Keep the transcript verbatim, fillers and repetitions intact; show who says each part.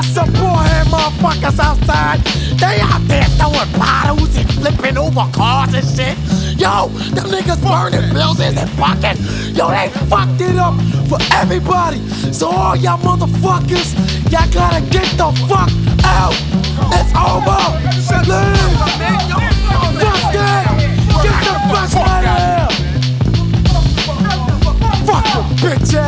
Speaker 1: got some boy-head motherfuckers outside. They out there throwing bottles and flipping over cars and shit. Yo, them niggas burning buildings and fucking. Yo, they fucked it up for everybody. So all y'all motherfuckers, y'all gotta get the fuck out. It's over. Leave. Fuck that. Get the fuck out of here. Fuck the bitch ass.